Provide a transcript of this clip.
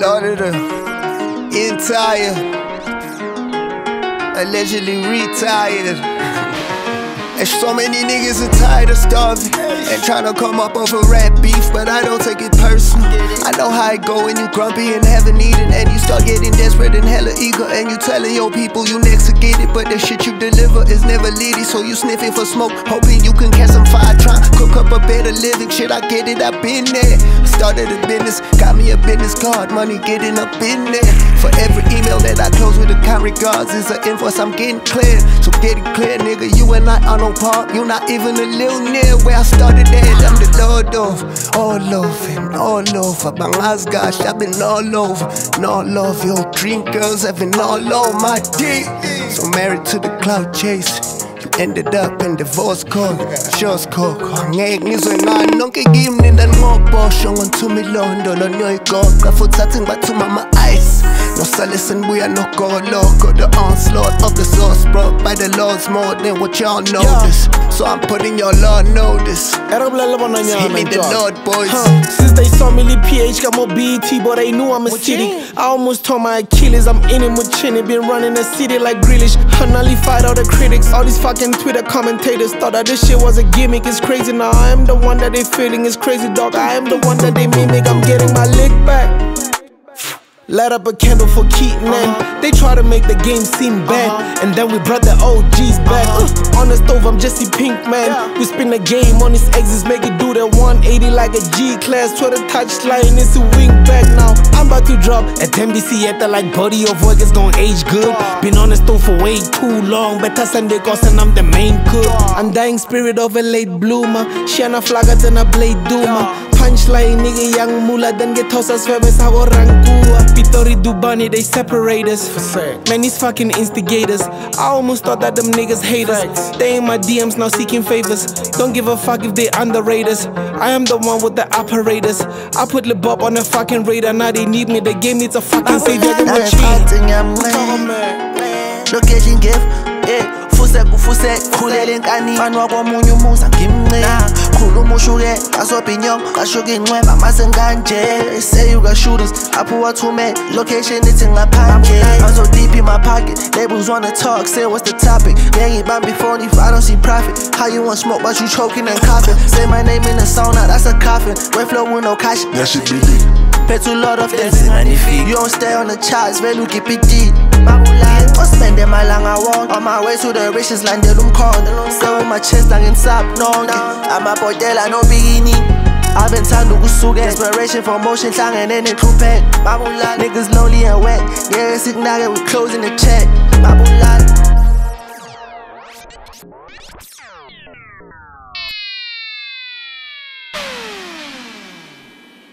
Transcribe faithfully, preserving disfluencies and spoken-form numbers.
started a entire, allegedly retired. And so many niggas are tired of starving and trying to come up over rap beef, but I don't take it personal. I know how it go when you grumpy and haven't eaten, and you start getting desperate and hella eager, and you telling your people you next to get it, but the shit you deliver is never litty. So you sniffing for smoke, hoping you can catch some fire, trying to cook up a better living. Shit, I get it, I been there. Started a business, got me a business card, money getting up in there. For every email that I close with a kind regards is an invoice, I'm getting clear. So get it clear, nigga, you and I are no part. You not even a little near where I started at. I'm the Lord of all love and all over. Bangas gosh, I've been all over. No love, your dream girls have been all over my dick. So married to the cloud chase, you ended up in divorce court. Shows cook, ngeke ngizwe ngani nonke kimi ndanqoboshwa ngothumi londo lo nyoyigoqa futhi athi ngibathuma ama-ice nosale nibuya nogoloko. The onslaught of the source brought by the Lord's more than what y'all notice. So I'm putting y'all on notice. Hit me the Lord, boys. Huh. Since they saw me leave P H, got more B E T, but they knew I'm a city. I almost tore my Achilles, I'm in it with Chinny. Been running the city like Grealish. I nullified all the critics. All these fucking Twitter commentators thought that this shit was a gimmick. It's crazy now, I am the one that they feeling. It's crazy, dog. I am the one that they mimic. I'm getting my lick back. Light up a candle for Keaton, and uh-huh. They try to make the game seem bad, uh-huh. And then we brought the O Gs back. uh-huh. uh, On the stove, I'm Jesse Pinkman. Yeah. We spin the game on his exits, make it do that one eighty like a G-class. Twitter touchline, it's a wing back now. I'm about to drop at N B C at the like body of work is gon' age good. Been on the stove for way too long, better Sunday cause and I'm the main cook. Undying spirit of a late bloomer, Shana Flaga than a blade doomer. Punchline, nigga, young mula, then get tossed as well as our Rangua. Pitori Dubani, they separate us. Man, these fucking instigators. I almost thought that them niggas hate us. They in my D Ms now seeking favors. Don't give a fuck if they underrate us. I am the one with the operators. I put Lil Bob on the fucking radar. Now they need me, the game needs a fucking savior. They want location gift, yeah. Fuse kufuse, khulele nkani Fanwa komunye umuza ngimnce Khuluma ushuke, kasobhinyong Kashuka incweba, mase nganje Say you got shooters, apho wathume Location ithi ngaphandle I'm so deep in my pocket Labels wanna talk, say what's the topic Ngeke ngibambe phone if I don't see profit How you want smoke but you choking and coughing Say my name in the sauna, that's a coffin Red flow with no cash, that shit be lit Pay too lot of dancing, magnifique You don't stay on the charts, velu keep it deep spend them my long I want on my way to the riches land the room con Stay with my chest lang in sap nong I'm a bordela no bikini I've been time to kusuke Inspiration for motion slang and then it coupe Babula niggas lonely and wet Yeah it's ignited we closing the check Babula